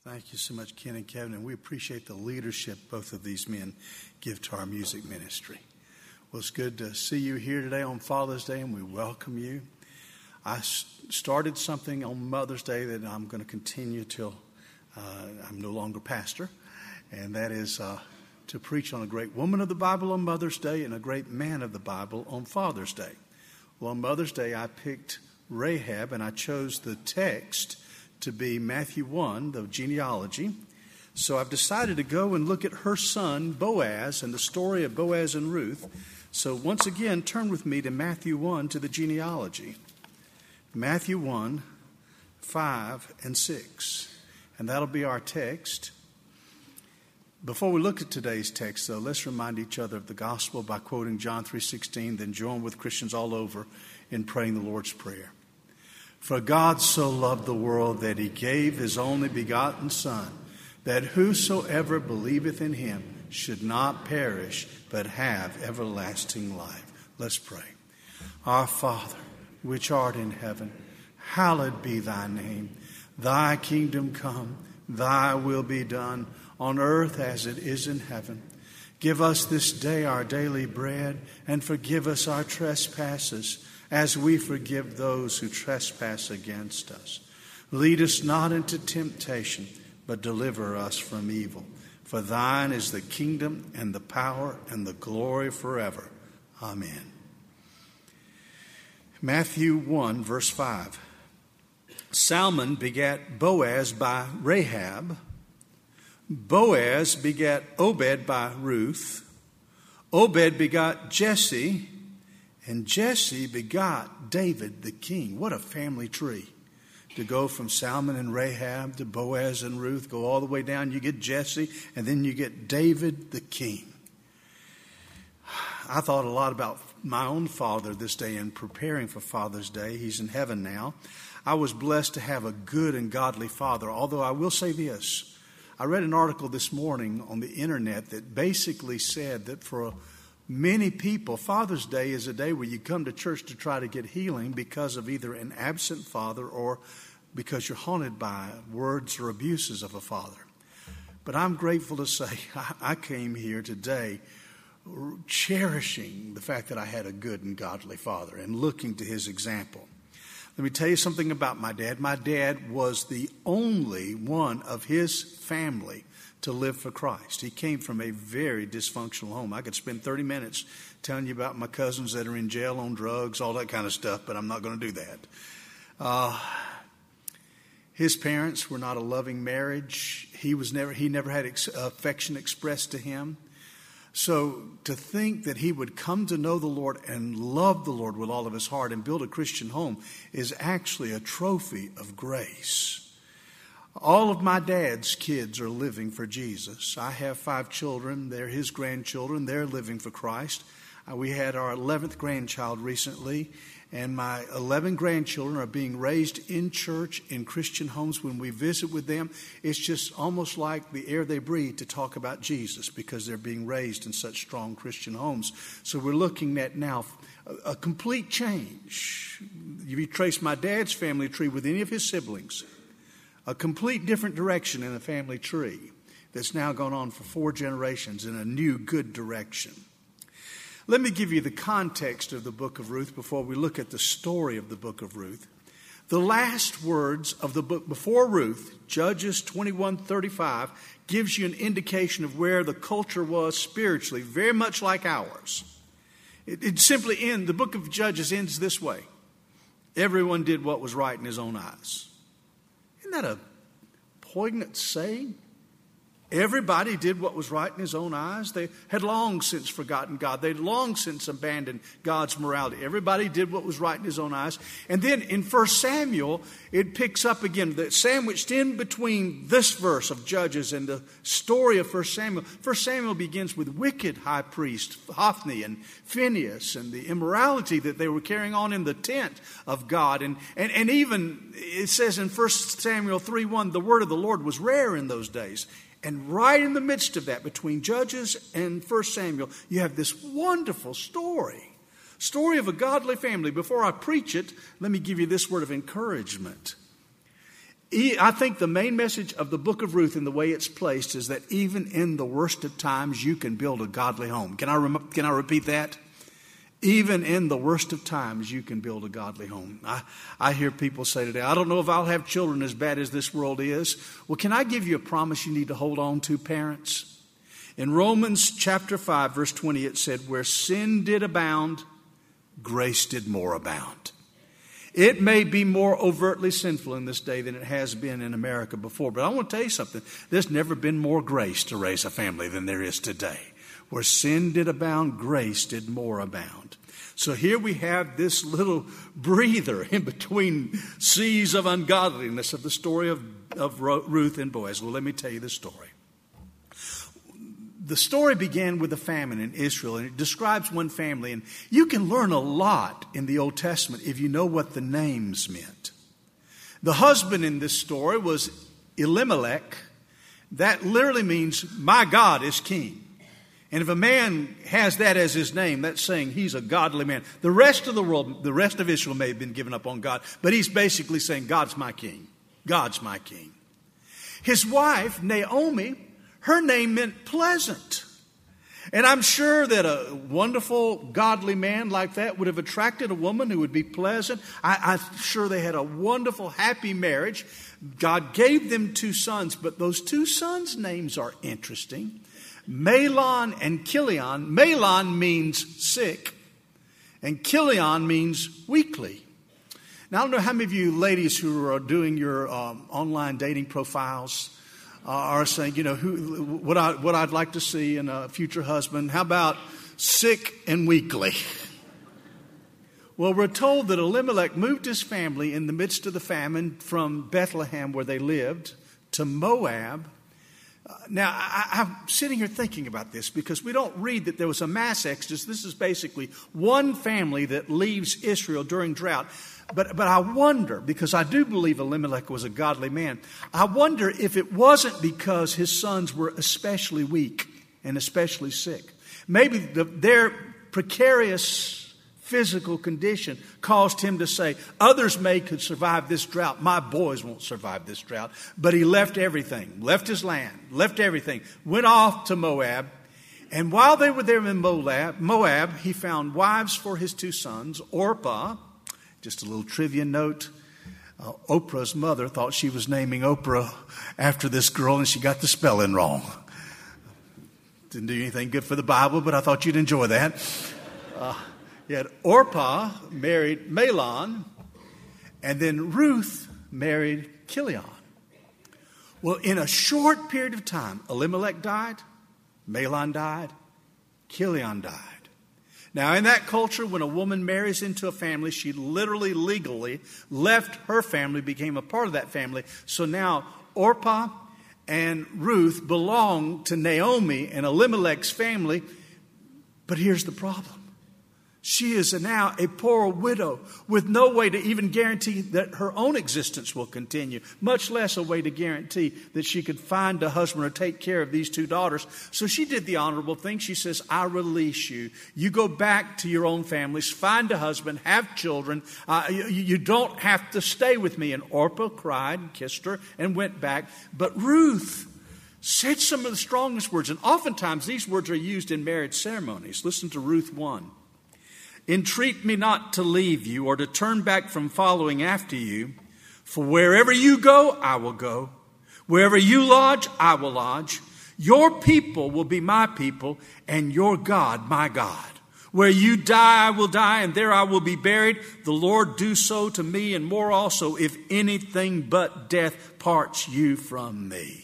Thank you so much, Ken and Kevin, and we appreciate the leadership both of these men give to our music ministry. Well, it's good to see you here today on Father's Day, and we welcome you. I started something on Mother's Day that I'm going to continue till I'm no longer pastor, and that is to preach on a great woman of the Bible on Mother's Day and a great man of the Bible on Father's Day. Well, on Mother's Day, I picked Rahab, and I chose the text to be Matthew 1, the genealogy. So I've decided to go and look at her son, Boaz, and the story of Boaz and Ruth. So once again, turn with me to Matthew 1, to the genealogy. Matthew 1, 5 and 6. And that'll be our text. Before we look at today's text, though, let's remind each other of the gospel by quoting John 3:16, then join with Christians all over in praying the Lord's Prayer. For God so loved the world that he gave his only begotten Son, that whosoever believeth in him should not perish, but have everlasting life. Let's pray. Our Father, which art in heaven, hallowed be thy name. Thy kingdom come, thy will be done, on earth as it is in heaven. Give us this day our daily bread, and forgive us our trespasses, as we forgive those who trespass against us. Lead us not into temptation, but deliver us from evil. For thine is the kingdom and the power and the glory forever. Amen. Matthew 1, verse 5. Salmon begat Boaz by Rahab. Boaz begat Obed by Ruth. Obed begot Jesse. And Jesse begot David the king. What a family tree. To go from Salmon and Rahab to Boaz and Ruth, go all the way down, you get Jesse, and then you get David the king. I thought a lot about my own father this day in preparing for Father's Day. He's in heaven now. I was blessed to have a good and godly father, although I will say this. I read an article this morning on the internet that basically said that for many people, Father's Day is a day where you come to church to try to get healing because of either an absent father or because you're haunted by words or abuses of a father. But I'm grateful to say I came here today cherishing the fact that I had a good and godly father and looking to his example. Let me tell you something about my dad. My dad was the only one of his family to live for Christ. He came from a very dysfunctional home. I could spend 30 minutes telling you about my cousins that are in jail on drugs, all that kind of stuff, but I'm not going to do that. His parents were not a loving marriage. He never had affection expressed to him. So to think that he would come to know the Lord and love the Lord with all of his heart and build a Christian home is actually a trophy of grace. All of my dad's kids are living for Jesus. I have 5 children. They're his grandchildren. They're living for Christ. We had our 11th grandchild recently, and my 11 grandchildren are being raised in church, in Christian homes. When we visit with them, it's just almost like the air they breathe to talk about Jesus because they're being raised in such strong Christian homes. So we're looking at now a complete change. If you trace my dad's family tree with any of his siblings, a complete different direction in the family tree that's now gone on for 4 generations in a new good direction. Let me give you the context of the book of Ruth before we look at the story of the book of Ruth. The last words of the book before Ruth, Judges 21:35, gives you an indication of where the culture was spiritually, very much like ours. It simply ends, the book of Judges ends this way. Everyone did what was right in his own eyes. Isn't that a poignant saying? Everybody did what was right in his own eyes. They had long since forgotten God. They'd long since abandoned God's morality. Everybody did what was right in his own eyes. And then in 1 Samuel, it picks up again, sandwiched in between this verse of Judges and the story of 1 Samuel. 1 Samuel begins with wicked high priest Hophni and Phinehas and the immorality that they were carrying on in the tent of God. And even it says in 1 Samuel 3:1, the word of the Lord was rare in those days. And right in the midst of that, between Judges and 1 Samuel, you have this wonderful story of a godly family. Before I preach it, let me give you this word of encouragement. I think the main message of the book of Ruth and the way it's placed is that even in the worst of times, you can build a godly home. Can I repeat that? Even in the worst of times, you can build a godly home. I hear people say today, I don't know if I'll have children as bad as this world is. Well, can I give you a promise you need to hold on to, parents? In Romans chapter 5, verse 20, it said, where sin did abound, grace did more abound. It may be more overtly sinful in this day than it has been in America before. But I want to tell you something. There's never been more grace to raise a family than there is today. Where sin did abound, grace did more abound. So here we have this little breather in between seas of ungodliness of the story of Ruth and Boaz. Well, let me tell you the story. The story began with a famine in Israel, and it describes one family. And you can learn a lot in the Old Testament if you know what the names meant. The husband in this story was Elimelech. That literally means, my God is king. And if a man has that as his name, that's saying he's a godly man. The rest of the world, the rest of Israel may have been given up on God, but he's basically saying, God's my king. God's my king. His wife, Naomi, her name meant pleasant. And I'm sure that a wonderful, godly man like that would have attracted a woman who would be pleasant. I'm sure they had a wonderful, happy marriage. God gave them 2 sons, but those 2 sons' names are interesting. Mahlon and Chilion. Mahlon means sick, and Chilion means weakly. Now, I don't know how many of you ladies who are doing your online dating profiles are saying, you know, what I'd like to see in a future husband. How about sick and weakly? Well, we're told that Elimelech moved his family in the midst of the famine from Bethlehem, where they lived, to Moab. Now, I'm sitting here thinking about this because we don't read that there was a mass exodus. This is basically one family that leaves Israel during drought. But I wonder, because I do believe Elimelech was a godly man, I wonder if it wasn't because his sons were especially weak and especially sick. Maybe their precarious physical condition caused him to say, others could survive this drought. My boys won't survive this drought. But he left everything, left his land, left everything, went off to Moab. And while they were there in Moab, he found wives for his 2 sons, Orpah. Just a little trivia note. Oprah's mother thought she was naming Oprah after this girl, and she got the spelling wrong. Didn't do anything good for the Bible, but I thought you'd enjoy that. Yet Orpah married Mahlon, and then Ruth married Chilion. Well, in a short period of time, Elimelech died, Mahlon died, Chilion died. Now, in that culture, when a woman marries into a family, she literally, legally left her family, became a part of that family. So now Orpah and Ruth belong to Naomi and Elimelech's family. But here's the problem. She is now a poor widow with no way to even guarantee that her own existence will continue, much less a way to guarantee that she could find a husband or take care of these 2 daughters. So she did the honorable thing. She says, I release you. You go back to your own families, find a husband, have children. You don't have to stay with me. And Orpah cried and kissed her and went back. But Ruth said some of the strongest words. And oftentimes these words are used in marriage ceremonies. Listen to Ruth 1. Entreat me not to leave you or to turn back from following after you. For wherever you go, I will go. Wherever you lodge, I will lodge. Your people will be my people, and your God, my God. Where you die, I will die, and there I will be buried. The Lord do so to me, and more also, if anything but death parts you from me.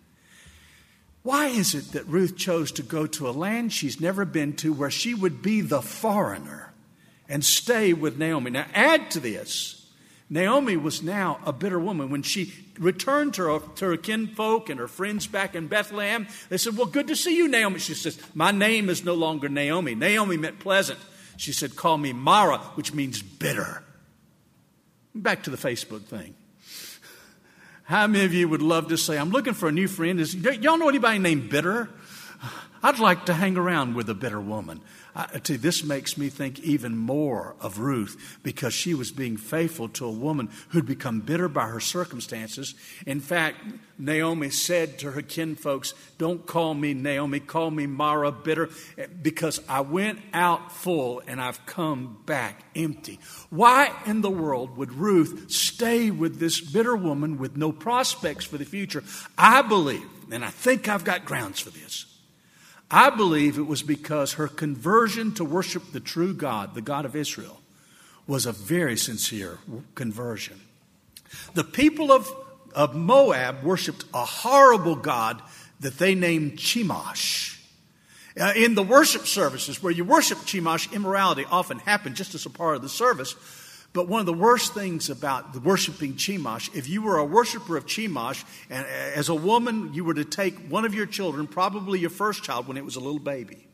Why is it that Ruth chose to go to a land she's never been to, where she would be the foreigner and stay with Naomi? Now, add to this, Naomi was now a bitter woman. When she returned to her kinfolk and her friends back in Bethlehem, they said, well, good to see you, Naomi. She says, my name is no longer Naomi. Naomi meant pleasant. She said, call me Mara, which means bitter. Back to the Facebook thing. How many of you would love to say, I'm looking for a new friend? Y'all know anybody named Bitter? I'd like to hang around with a bitter woman. This makes me think even more of Ruth, because she was being faithful to a woman who'd become bitter by her circumstances. In fact, Naomi said to her kinfolks, "Don't call me Naomi, call me Mara, bitter, because I went out full and I've come back empty." Why in the world would Ruth stay with this bitter woman with no prospects for the future? I believe, and I think I've got grounds for this, I believe it was because her conversion to worship the true God, the God of Israel, was a very sincere conversion. The people of Moab worshiped a horrible god that they named Chemosh. In the worship services where you worship Chemosh, immorality often happened just as a part of the service. But one of the worst things about the worshiping Chemosh, if you were a worshiper of Chemosh, and as a woman, you were to take one of your children, probably your first child when it was a little baby,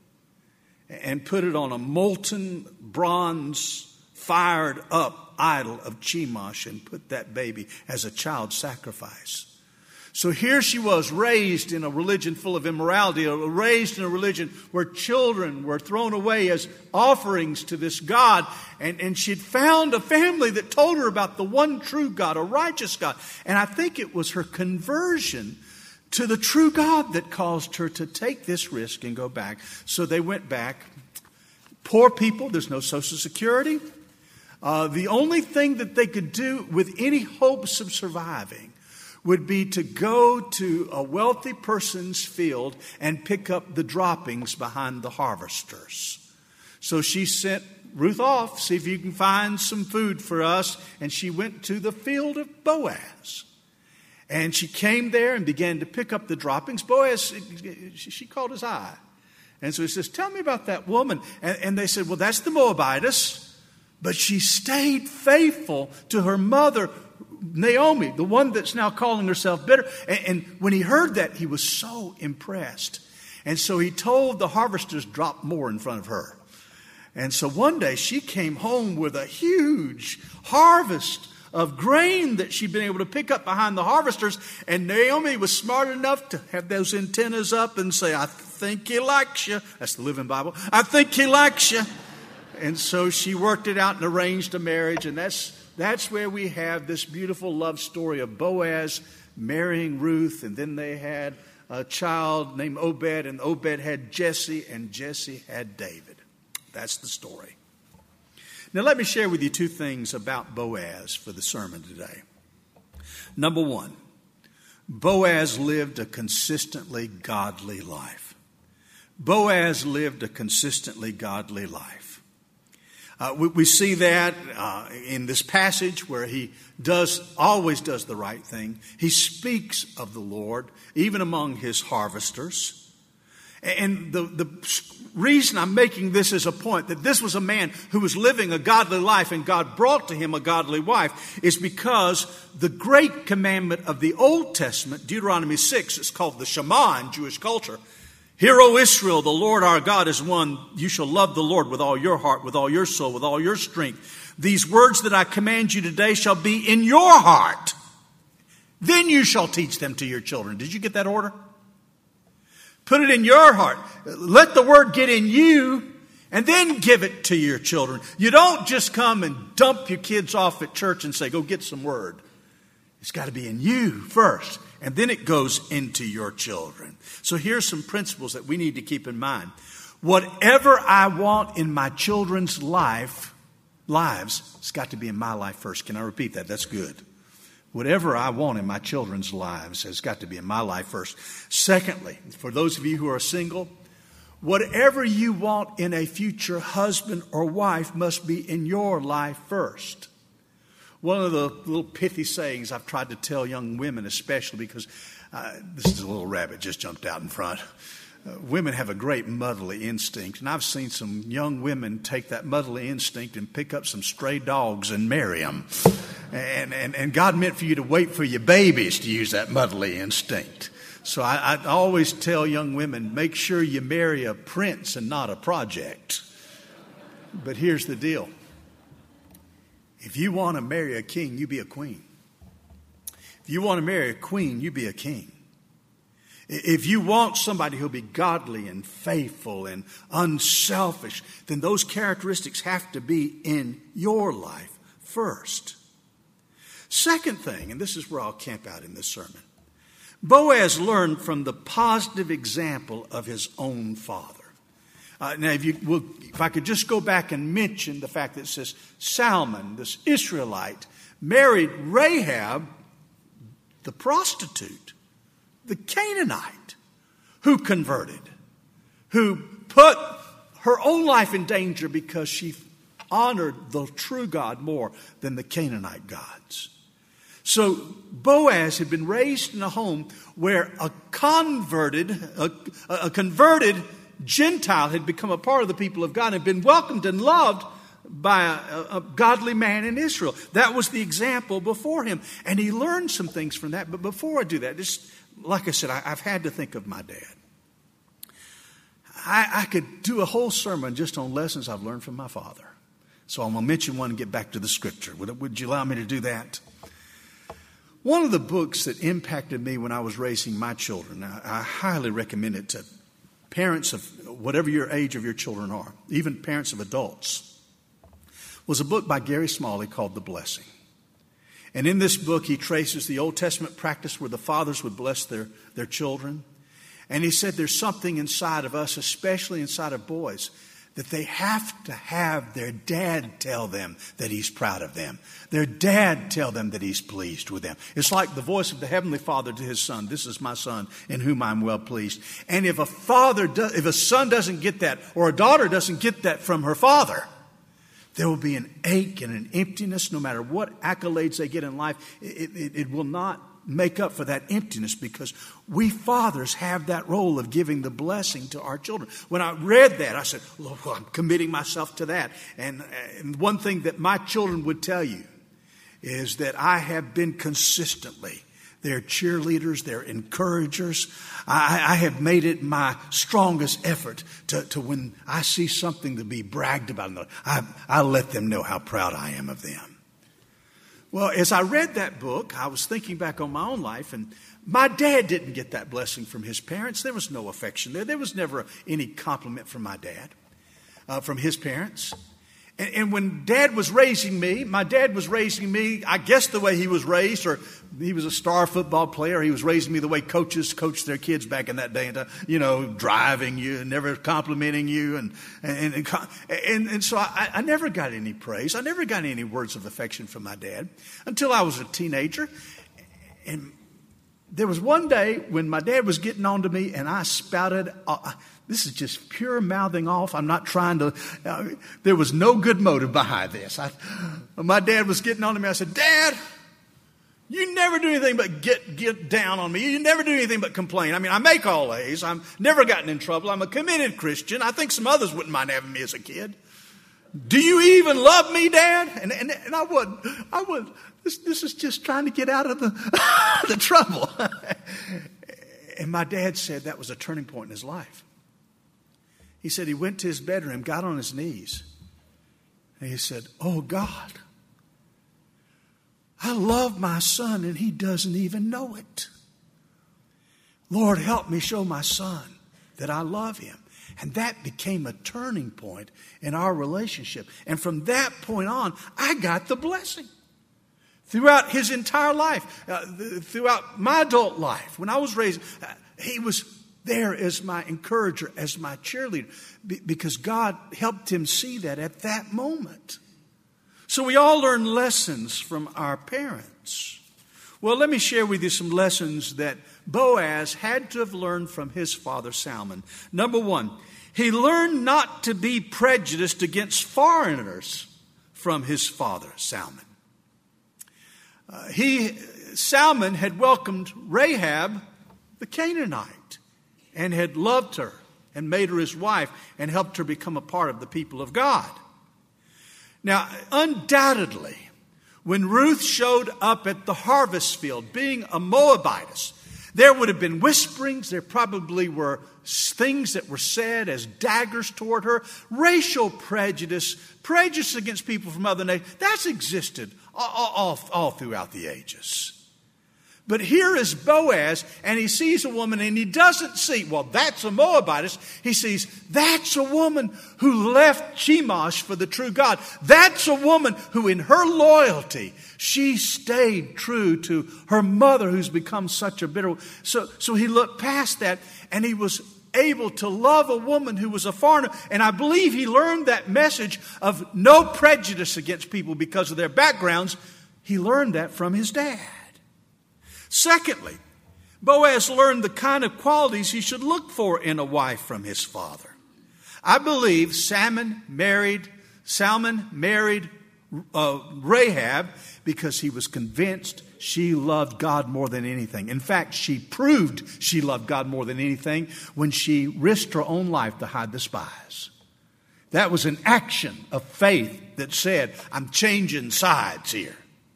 and put it on a molten bronze, fired up idol of Chemosh and put that baby as a child sacrifice. So here she was, raised in a religion full of immorality, raised in a religion where children were thrown away as offerings to this God. And she'd found a family that told her about the one true God, a righteous God. And I think it was her conversion to the true God that caused her to take this risk and go back. So they went back. Poor people, there's no Social Security. The only thing that they could do with any hopes of surviving would be to go to a wealthy person's field and pick up the droppings behind the harvesters. So she sent Ruth off, see if you can find some food for us. And she went to the field of Boaz. And she came there and began to pick up the droppings. Boaz, she caught his eye. And so he says, "Tell me about that woman." And they said, "Well, that's the Moabitess. But she stayed faithful to her mother, Naomi, the one that's now calling herself bitter." And when he heard that, he was so impressed. And so he told the harvesters, "Drop more in front of her." And so one day she came home with a huge harvest of grain that she'd been able to pick up behind the harvesters. And Naomi was smart enough to have those antennas up and say, "I think he likes you." That's the Living Bible. "I think he likes you." And so she worked it out and arranged a marriage. And that's where we have this beautiful love story of Boaz marrying Ruth. And then they had a child named Obed. And Obed had Jesse. And Jesse had David. That's the story. Now let me share with you two things about Boaz for the sermon today. Number one, Boaz lived a consistently godly life. Boaz lived a consistently godly life. We see that in this passage where he always does the right thing. He speaks of the Lord, even among his harvesters. And the reason I'm making this as a point, that this was a man who was living a godly life and God brought to him a godly wife, is because the great commandment of the Old Testament, Deuteronomy 6, it's called the Shema in Jewish culture. "Hear, O Israel, the Lord our God is one. You shall love the Lord with all your heart, with all your soul, with all your strength. These words that I command you today shall be in your heart. Then you shall teach them to your children." Did you get that order? Put it in your heart. Let the word get in you and then give it to your children. You don't just come and dump your kids off at church and say, "Go get some word." It's got to be in you first, and then it goes into your children. So here's some principles that we need to keep in mind. Whatever I want in my children's lives, it's got to be in my life first. Can I repeat that? That's good. Whatever I want in my children's lives has got to be in my life first. Secondly, for those of you who are single, whatever you want in a future husband or wife must be in your life first. One of the little pithy sayings I've tried to tell young women, especially because this is a little rabbit just jumped out in front. Women have a great motherly instinct, and I've seen some young women take that motherly instinct and pick up some stray dogs and marry them. And God meant for you to wait for your babies to use that motherly instinct. So I always tell young women, make sure you marry a prince and not a project. But here's the deal. If you want to marry a king, you be a queen. If you want to marry a queen, you be a king. If you want somebody who'll be godly and faithful and unselfish, then those characteristics have to be in your life first. Second thing, and this is where I'll camp out in this sermon, Boaz learned from the positive example of his own father. Now, if I could just go back and mention the fact that it says Salmon, this Israelite, married Rahab, the prostitute, the Canaanite, who converted, who put her own life in danger because she honored the true God more than the Canaanite gods. So Boaz had been raised in a home where a converted Gentile had become a part of the people of God and been welcomed and loved by a godly man in Israel. That was the example before him. And he learned some things from that. But before I do that, just like I said, I've had to think of my dad. I could do a whole sermon just on lessons I've learned from my father. So I'm going to mention one and get back to the scripture. Would you allow me to do that? One of the books that impacted me when I was raising my children, I highly recommend it to parents of whatever your age of your children are, even parents of adults, was a book by Gary Smalley called The Blessing. And in this book, he traces the Old Testament practice where the fathers would bless their children. And he said there's something inside of us, especially inside of boys, that they have to have their dad tell them that he's proud of them. Their dad tell them that he's pleased with them. It's like the voice of the Heavenly Father to his son. This is my son in whom I'm well pleased. And if a son doesn't get that, or a daughter doesn't get that from her father, there will be an ache and an emptiness no matter what accolades they get in life. It will not make up for that emptiness because we fathers have that role of giving the blessing to our children. When I read that, I said, Lord, I'm committing myself to that. And one thing that my children would tell you is that I have been consistently their cheerleaders, their encouragers. I have made it my strongest effort to when I see something to be bragged about, I let them know how proud I am of them. Well, as I read that book, I was thinking back on my own life, and my dad didn't get that blessing from his parents. There was no affection there. There was never any compliment from my dad, from his parents. And when Dad was raising me, my dad was raising me, I guess the way he was raised, or he was a star football player. He was raising me the way coaches coached their kids back in that day, driving you and never complimenting you. And so I never got any praise. I never got any words of affection from my dad until I was a teenager. And there was one day when my dad was getting on to me and I spouted, this is just pure mouthing off. I'm not trying to, there was no good motive behind this. My dad was getting on to me. I said, Dad, you never do anything but get down on me. You never do anything but complain. I mean, I make all A's. I've never gotten in trouble. I'm a committed Christian. I think some others wouldn't mind having me as a kid. Do you even love me, Dad? And I would. This is just trying to get out of the trouble. And my dad said that was a turning point in his life. He said he went to his bedroom, got on his knees, and he said, oh, God, I love my son and he doesn't even know it. Lord, help me show my son that I love him. And that became a turning point in our relationship. And from that point on, I got the blessing. Throughout his entire life, throughout my adult life, when I was raised, he was there as my encourager, as my cheerleader, because God helped him see that at that moment. So we all learn lessons from our parents. Well, let me share with you some lessons that Boaz had to have learned from his father Salmon. Number one, he learned not to be prejudiced against foreigners from his father Salmon. Salmon had welcomed Rahab, the Canaanite, and had loved her and made her his wife and helped her become a part of the people of God. Now, undoubtedly, when Ruth showed up at the harvest field, being a Moabitess, there would have been whisperings. There probably were things that were said as daggers toward her. Racial prejudice against people from other nations, that's existed all throughout the ages. But here is Boaz, and he sees a woman, and he doesn't see, well, that's a Moabitess. He sees, that's a woman who left Chemosh for the true God. That's a woman who in her loyalty, she stayed true to her mother who's become such a bitter. So he looked past that, and he was able to love a woman who was a foreigner. And I believe he learned that message of no prejudice against people because of their backgrounds. He learned that from his dad. Secondly, Boaz learned the kind of qualities he should look for in a wife from his father. I believe Salmon married Rahab because he was convinced she loved God more than anything. In fact, she proved she loved God more than anything when she risked her own life to hide the spies. That was an action of faith that said, I'm changing sides here.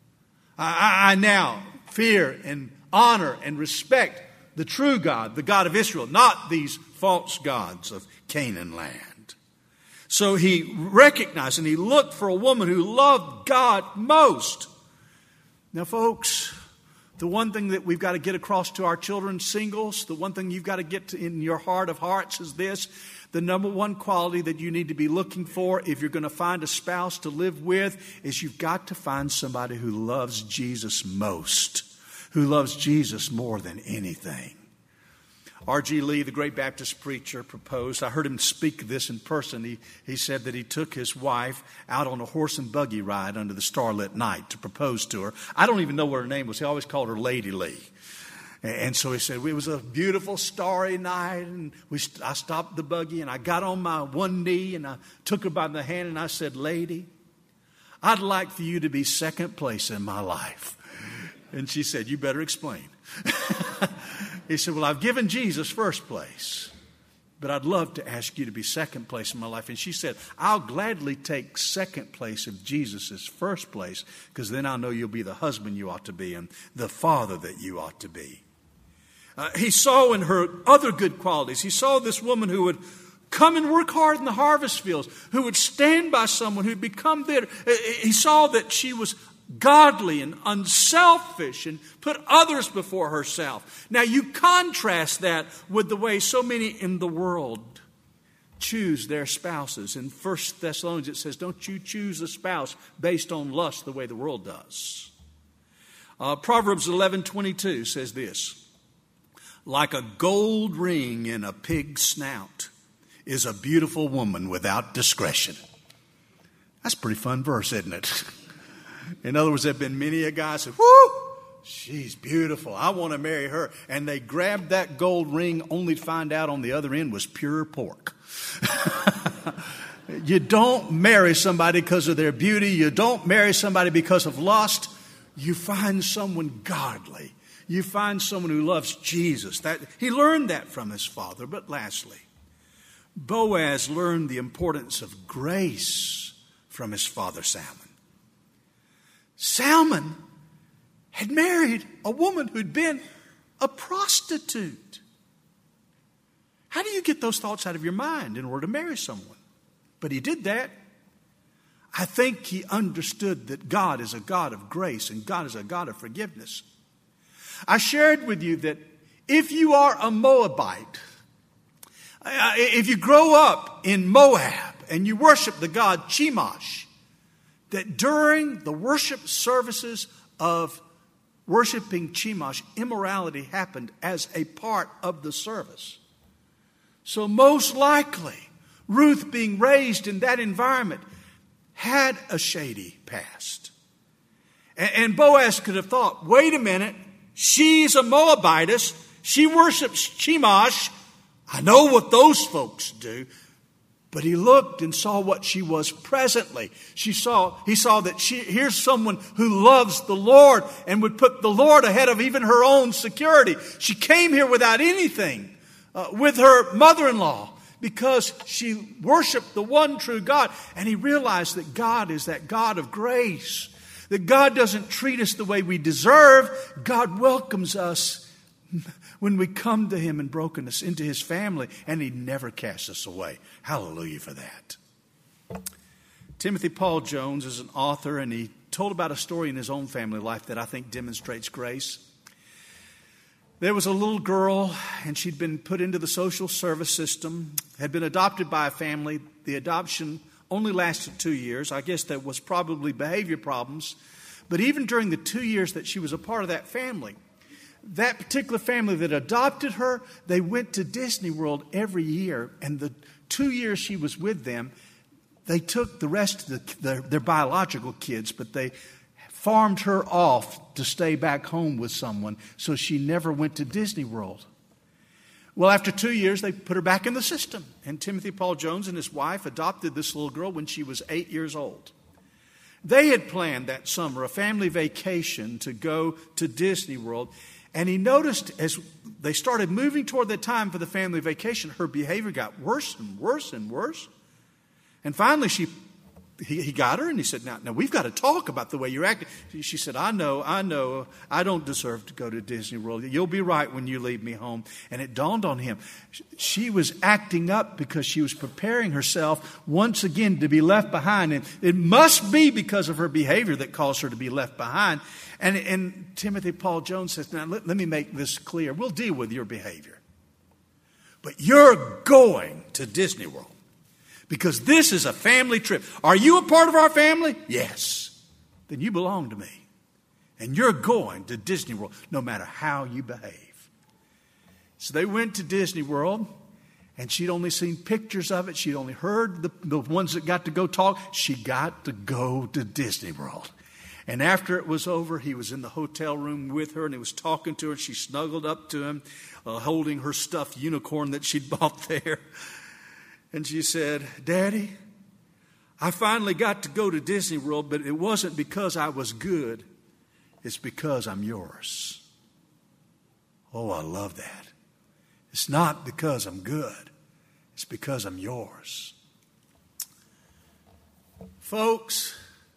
I now fear and honor and respect the true God, the God of Israel, not these false gods of Canaan land. So he recognized and he looked for a woman who loved God most. Now, folks, the one thing that we've got to get across to our children, singles, the one thing you've got to get to in your heart of hearts is this. The number one quality that you need to be looking for if you're going to find a spouse to live with is you've got to find somebody who loves Jesus most, who loves Jesus more than anything. R.G. Lee, the great Baptist preacher, proposed. I heard him speak this in person. He said that he took his wife out on a horse and buggy ride under the starlit night to propose to her. I don't even know what her name was. He always called her Lady Lee. And so he said, it was a beautiful starry night, and I stopped the buggy, and I got on my one knee, and I took her by the hand, and I said, Lady, I'd like for you to be second place in my life. And she said, you better explain. He said, well, I've given Jesus first place, but I'd love to ask you to be second place in my life. And she said, I'll gladly take second place if Jesus is first place, because then I'll know you'll be the husband you ought to be and the father that you ought to be. He saw in her other good qualities. He saw this woman who would come and work hard in the harvest fields, who would stand by someone who'd become bitter. He saw that she was godly and unselfish and put others before herself. Now you contrast that with the way so many in the world choose their spouses. In 1 Thessalonians it says, don't you choose a spouse based on lust the way the world does. Proverbs 11:22 says this, like a gold ring in a pig's snout is a beautiful woman without discretion. That's a pretty fun verse, isn't it? In other words, there have been many a guy who said, whoo, she's beautiful. I want to marry her. And they grabbed that gold ring only to find out on the other end was pure pork. You don't marry somebody because of their beauty. You don't marry somebody because of lust. You find someone godly. You find someone who loves Jesus. He learned that from his father. But lastly, Boaz learned the importance of grace from his father Salmon. Salmon had married a woman who'd been a prostitute. How do you get those thoughts out of your mind in order to marry someone? But he did that. I think he understood that God is a God of grace and God is a God of forgiveness. I shared with you that if you are a Moabite, if you grow up in Moab and you worship the god Chemosh, that during the worship services of worshiping Chemosh, immorality happened as a part of the service. So most likely, Ruth being raised in that environment had a shady past. And Boaz could have thought, wait a minute, she's a Moabitess. She worships Chemosh. I know what those folks do. But he looked and saw what she was presently. He saw that here's someone who loves the Lord and would put the Lord ahead of even her own security. She came here without anything with her mother-in-law because she worshiped the one true God. And he realized that God is that God of grace. That God doesn't treat us the way we deserve. God welcomes us when we come to him in brokenness, into his family, and he never casts us away. Hallelujah for that. Timothy Paul Jones is an author, and he told about a story in his own family life that I think demonstrates grace. There was a little girl, and she'd been put into the social service system, had been adopted by a family. The adoption only lasted 2 years. I guess there was probably behavior problems. But even during the 2 years that she was a part of that family, that particular family that adopted her, they went to Disney World every year. And the 2 years she was with them, they took the rest of their biological kids, but they farmed her off to stay back home with someone, so she never went to Disney World. Well, after 2 years, they put her back in the system. And Timothy Paul Jones and his wife adopted this little girl when she was 8 years old. They had planned that summer a family vacation to go to Disney World. And he noticed as they started moving toward the time for the family vacation, her behavior got worse and worse and worse. And finally, he got her and he said, now we've got to talk about the way you're acting. She said, I know, I don't deserve to go to Disney World. You'll be right when you leave me home. And it dawned on him. She was acting up because she was preparing herself once again to be left behind. And it must be because of her behavior that caused her to be left behind. And Timothy Paul Jones says, now let me make this clear. We'll deal with your behavior. But you're going to Disney World. Because this is a family trip. Are you a part of our family? Yes. Then you belong to me. And you're going to Disney World no matter how you behave. So they went to Disney World, and she'd only seen pictures of it. She'd only heard the ones that got to go talk. She got to go to Disney World. And after it was over, he was in the hotel room with her, and he was talking to her. And she snuggled up to him, holding her stuffed unicorn that she'd bought there. And she said, Daddy, I finally got to go to Disney World, but it wasn't because I was good. It's because I'm yours. Oh, I love that. It's not because I'm good. It's because I'm yours. Folks,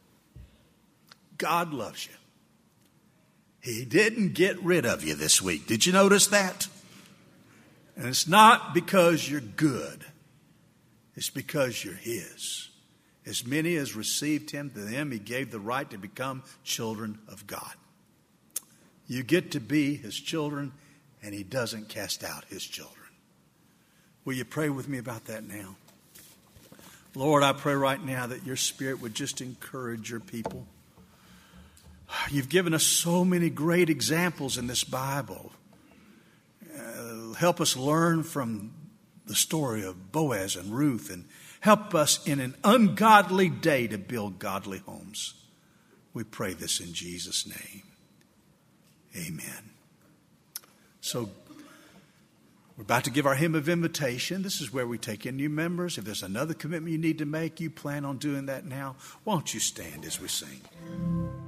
God loves you. He didn't get rid of you this week. Did you notice that? And it's not because you're good. It's because you're His. As many as received Him, to them He gave the right to become children of God. You get to be His children, and He doesn't cast out His children. Will you pray with me about that now? Lord, I pray right now that your Spirit would just encourage your people. You've given us so many great examples in this Bible. Help us learn from the story of Boaz and Ruth, and help us in an ungodly day to build godly homes. We pray this in Jesus' name. Amen. So we're about to give our hymn of invitation. This is where we take in new members. If there's another commitment you need to make, you plan on doing that now. Why don't you stand as we sing?